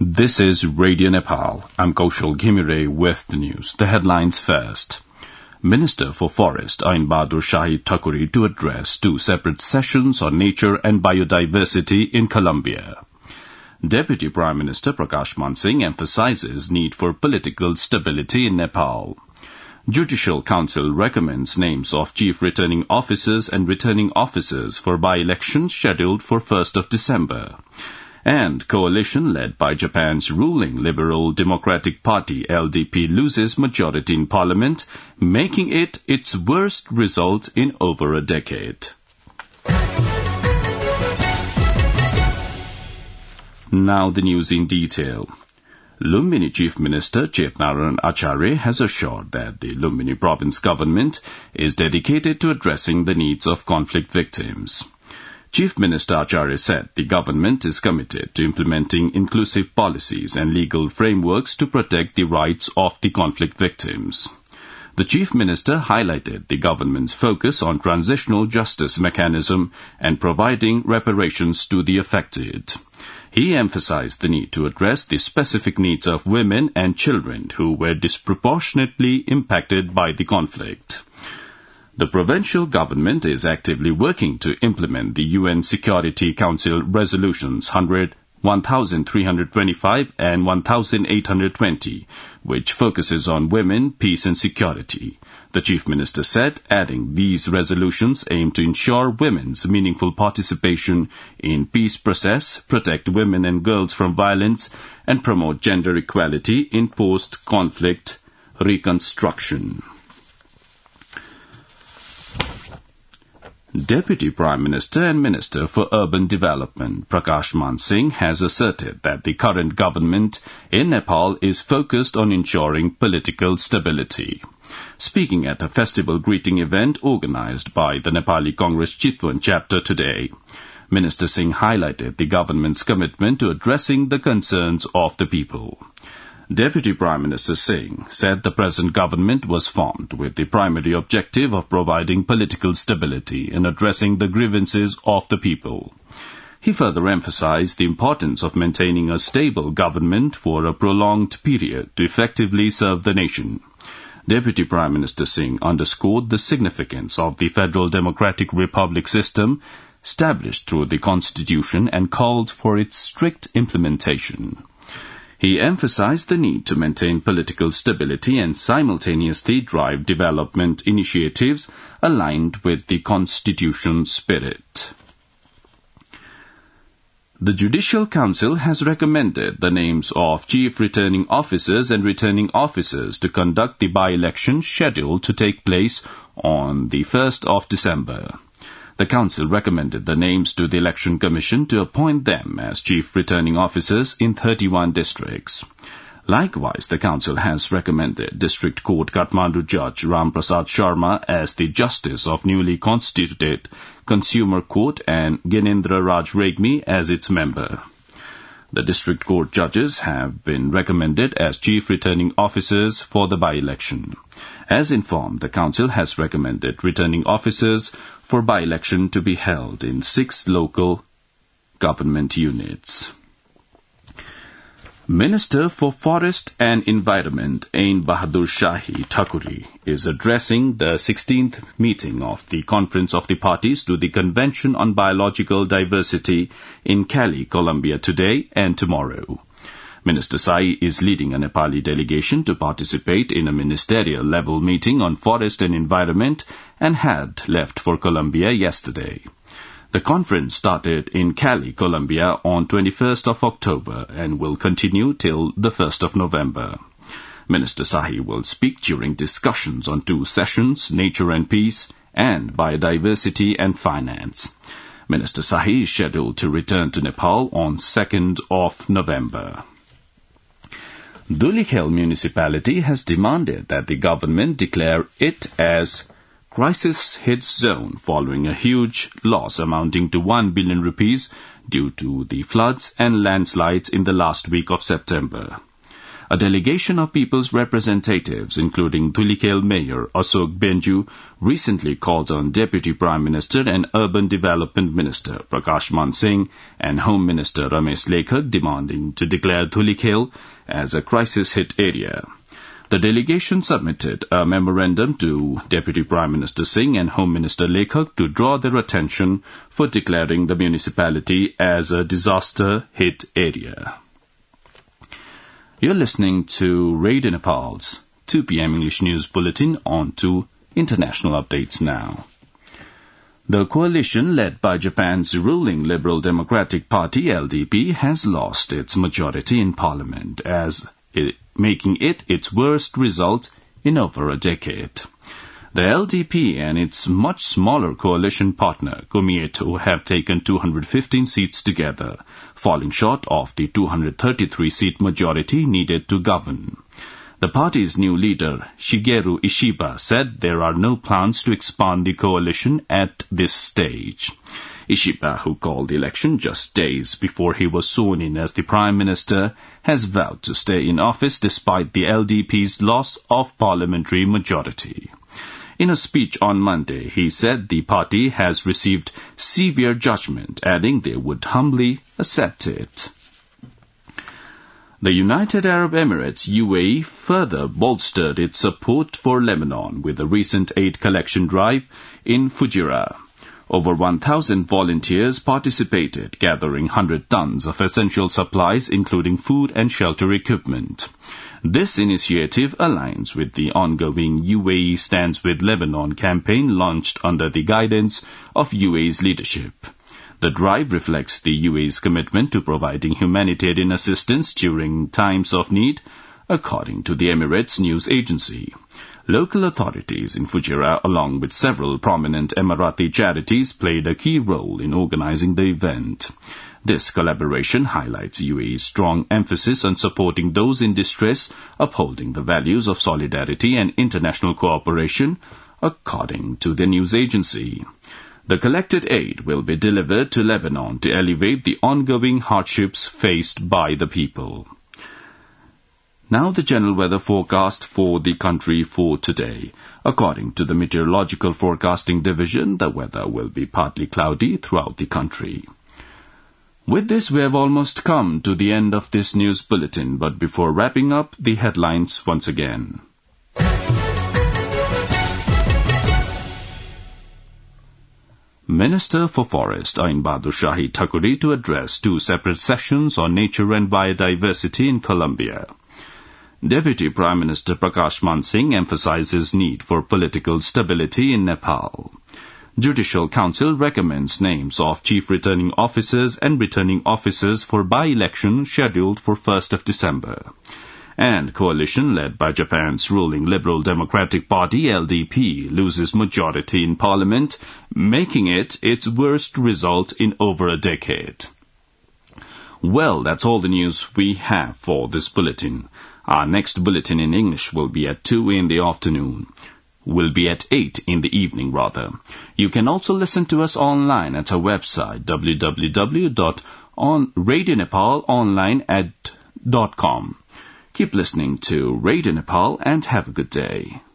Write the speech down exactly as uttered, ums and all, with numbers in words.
This is Radio Nepal. I'm Kaushal Ghimire with the news. The headlines first. Minister for Forest Ain Bahadur Shahi Thakuri to address two separate sessions on nature and biodiversity in Colombia. Deputy Prime Minister Prakash Man Singh emphasizes need for political stability in Nepal. Judicial Council recommends names of chief returning officers and returning officers for by-elections scheduled for first of December. And coalition led by Japan's ruling Liberal Democratic Party L D P loses majority in parliament, making it its worst result in over a decade. Now the news in detail. Lumbini Chief Minister Chetnarayan Acharya has assured that the Lumbini Province government is dedicated to addressing the needs of conflict victims. Chief Minister Acharya said the government is committed to implementing inclusive policies and legal frameworks to protect the rights of the conflict victims. The Chief Minister highlighted the government's focus on transitional justice mechanism and providing reparations to the affected. He emphasized the need to address the specific needs of women and children who were disproportionately impacted by the conflict. The provincial government is actively working to implement the U N Security Council resolutions one hundred, one thousand three hundred twenty-five and one thousand eight hundred twenty, which focuses on women, peace and security. The Chief Minister said, adding these resolutions aim to ensure women's meaningful participation in peace process, protect women and girls from violence, and promote gender equality in post-conflict reconstruction. Deputy Prime Minister and Minister for Urban Development Prakash Man Singh has asserted that the current government in Nepal is focused on ensuring political stability. Speaking at a festival greeting event organized by the Nepali Congress Chitwan chapter today, Minister Singh highlighted the government's commitment to addressing the concerns of the people. Deputy Prime Minister Singh said the present government was formed with the primary objective of providing political stability and addressing the grievances of the people. He further emphasized the importance of maintaining a stable government for a prolonged period to effectively serve the nation. Deputy Prime Minister Singh underscored the significance of the Federal Democratic Republic system established through the Constitution and called for its strict implementation. He emphasized the need to maintain political stability and simultaneously drive development initiatives aligned with the Constitution's spirit. The Judicial Council has recommended the names of chief returning officers and returning officers to conduct the by-election scheduled to take place on the first of December. The Council recommended the names to the Election Commission to appoint them as chief returning officers in thirty-one districts. Likewise, the Council has recommended District Court Kathmandu Judge Ram Prasad Sharma as the Justice of newly constituted Consumer Court and Gyanendra Raj Regmi as its member. The District Court judges have been recommended as chief returning officers for the by-election. As informed, the Council has recommended returning officers for by-election to be held in six local government units. Minister for Forest and Environment Ain Bahadur Shahi Thakuri is addressing the sixteenth meeting of the Conference of the Parties to the Convention on Biological Diversity in Cali, Colombia today and tomorrow. Minister Sai is leading a Nepali delegation to participate in a ministerial-level meeting on forest and environment and had left for Colombia yesterday. The conference started in Cali, Colombia on twenty-first of October and will continue till the first of November. Minister Sahi will speak during discussions on two sessions, nature and peace, and biodiversity and finance. Minister Sahi is scheduled to return to Nepal on second of November. Dhulikhel municipality has demanded that the government declare it as crisis hit zone following a huge loss amounting to one billion rupees due to the floods and landslides in the last week of September. A delegation of people's representatives, including Dhulikhel Mayor Ashok Benju, recently called on Deputy Prime Minister and Urban Development Minister Prakash Man Singh and Home Minister Ramesh Lekhak demanding to declare Dhulikhel as a crisis-hit area. The delegation submitted a memorandum to Deputy Prime Minister Singh and Home Minister Lekhak to draw their attention for declaring the municipality as a disaster-hit area. You're listening to Radio Nepal's two p.m. English News Bulletin. On to international updates now. The coalition led by Japan's ruling Liberal Democratic Party, L D P, has lost its majority in parliament, as it, making it its worst result in over a decade. The L D P and its much smaller coalition partner, Komeito, have taken two hundred fifteen seats together, falling short of the two hundred thirty-three seat majority needed to govern. The party's new leader, Shigeru Ishiba, said there are no plans to expand the coalition at this stage. Ishiba, who called the election just days before he was sworn in as the Prime Minister, has vowed to stay in office despite the L D P's loss of parliamentary majority. In a speech on Monday, he said the party has received severe judgment, adding they would humbly accept it. The United Arab Emirates, U A E, further bolstered its support for Lebanon with a recent aid collection drive in Fujairah. Over one thousand volunteers participated, gathering one hundred tons of essential supplies, including food and shelter equipment. This initiative aligns with the ongoing U A E Stands with Lebanon campaign launched under the guidance of U A E's leadership. The drive reflects the U A E's commitment to providing humanitarian assistance during times of need, according to the Emirates news agency. Local authorities in Fujairah, along with several prominent Emirati charities, played a key role in organizing the event. This collaboration highlights U A E's strong emphasis on supporting those in distress, upholding the values of solidarity and international cooperation, according to the news agency. The collected aid will be delivered to Lebanon to alleviate the ongoing hardships faced by the people. Now the general weather forecast for the country for today. According to the Meteorological Forecasting Division, the weather will be partly cloudy throughout the country. With this, we have almost come to the end of this news bulletin, but before wrapping up, the headlines once again. Minister for Forest Ain Bahadur Shahi Thakuri to address two separate sessions on nature and biodiversity in Colombia. Deputy Prime Minister Prakash Man Singh emphasizes need for political stability in Nepal. Judicial Council recommends names of Chief Returning Officers and Returning Officers for by-election scheduled for first of December. And coalition led by Japan's ruling Liberal Democratic Party, L D P, loses majority in parliament, making it its worst result in over a decade. Well, that's all the news we have for this bulletin. Our next bulletin in English will be at two in the afternoon. Will be at eight in the evening, rather. You can also listen to us online at our website, w w w dot radio nepal online dot com. Keep listening to Radio Nepal and have a good day.